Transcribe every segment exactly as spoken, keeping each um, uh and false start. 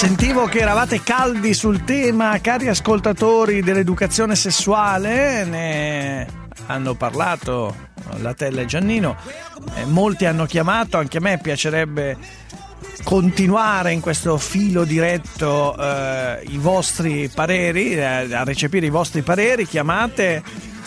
Sentivo che eravate caldi sul tema, cari ascoltatori dell'educazione sessuale, ne hanno parlato Latella e Giannino, eh, molti hanno chiamato, anche a me piacerebbe continuare in questo filo diretto eh, i vostri pareri, eh, a recepire i vostri pareri, chiamate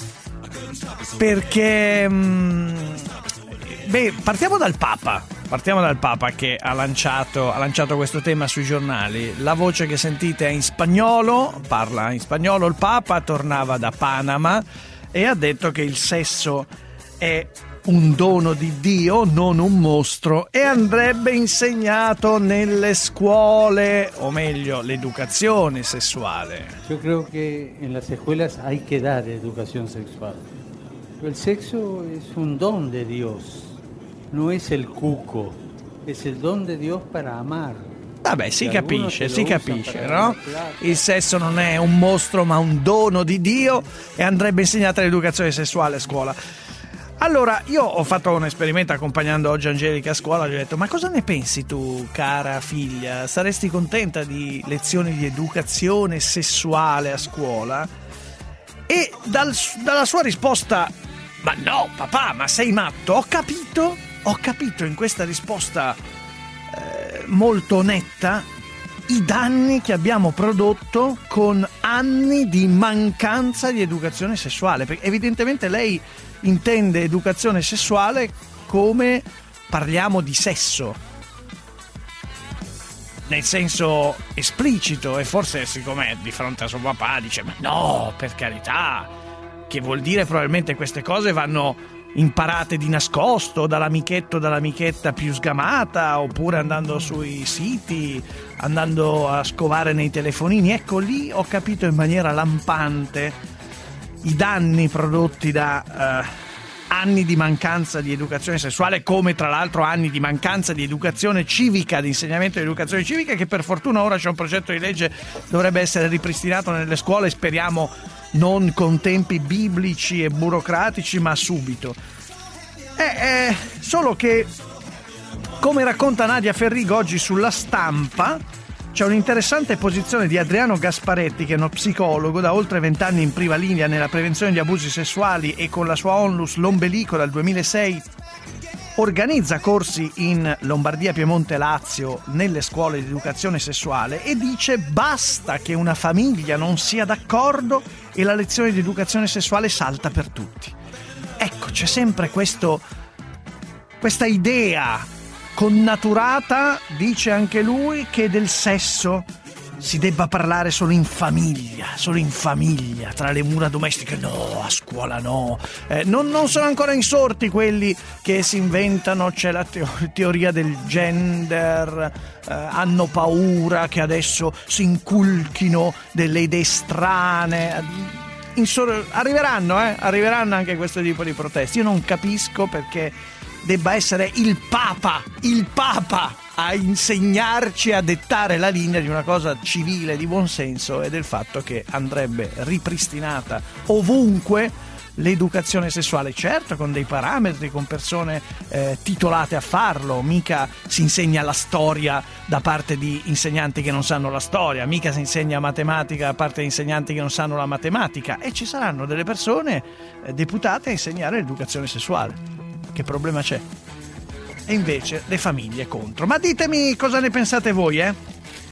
perché mh, beh, partiamo dal Papa. Partiamo dal Papa che ha lanciato, ha lanciato questo tema sui giornali. La voce che sentite è in spagnolo, parla in spagnolo il Papa, tornava da Panama e ha detto che il sesso è un dono di Dio, non un mostro, e andrebbe insegnato nelle scuole, o meglio, l'educazione sessuale. Yo creo que en las escuelas hay que dar educación sexual. El sexo es un don de Dios. No es el cuco, es el don de Dios para amar. Vabbè, si capisce, si capisce, no? Il sesso non è un mostro ma un dono di Dio e andrebbe insegnata l'educazione sessuale a scuola. Allora, io ho fatto un esperimento accompagnando oggi Angelica a scuola, gli ho detto: ma cosa ne pensi tu, cara figlia? Saresti contenta di lezioni di educazione sessuale a scuola? E dal, dalla sua risposta: ma no, papà, ma sei matto? Ho capito, ho capito in questa risposta eh, molto netta i danni che abbiamo prodotto con anni di mancanza di educazione sessuale, perché evidentemente lei intende educazione sessuale come parliamo di sesso, nel senso esplicito, e forse siccome è di fronte a suo papà dice: ma no, per carità, che vuol dire probabilmente queste cose vanno imparate di nascosto dall'amichetto, dall'amichetta più sgamata, oppure andando sui siti, andando a scovare nei telefonini. Ecco, lì ho capito in maniera lampante i danni prodotti da uh, anni di mancanza di educazione sessuale, come tra l'altro anni di mancanza di educazione civica, di insegnamento di educazione civica, che per fortuna ora c'è un progetto di legge, dovrebbe essere ripristinato nelle scuole, speriamo non con tempi biblici e burocratici, ma subito. È, è solo che, come racconta Nadia Ferrigo oggi sulla Stampa, c'è un'interessante posizione di Adriano Gasparetti, che è uno psicologo da oltre vent'anni in prima linea nella prevenzione di abusi sessuali e con la sua onlus L'Ombelico dal duemilasei organizza corsi in Lombardia, Piemonte, Lazio nelle scuole di educazione sessuale, e dice: basta che una famiglia non sia d'accordo e la lezione di educazione sessuale salta per tutti. Ecco, c'è sempre questo, questa idea connaturata, dice anche lui, che del sesso si debba parlare solo in famiglia, solo in famiglia, tra le mura domestiche. No, a scuola no. Eh, non, non sono ancora insorti quelli che si inventano, c'è la teo- teoria del gender, eh, hanno paura che adesso si inculchino delle idee strane. Insor- arriveranno, eh? Arriveranno anche questo tipo di proteste. Io non capisco perché debba essere il Papa, il Papa a insegnarci, a dettare la linea di una cosa civile, di buonsenso, e del fatto che andrebbe ripristinata ovunque l'educazione sessuale, certo con dei parametri, con persone eh, titolate a farlo. Mica si insegna la storia da parte di insegnanti che non sanno la storia, mica si insegna matematica da parte di insegnanti che non sanno la matematica, e ci saranno delle persone eh, deputate a insegnare l'educazione sessuale. Che problema c'è? E invece le famiglie contro. Ma ditemi cosa ne pensate voi, eh?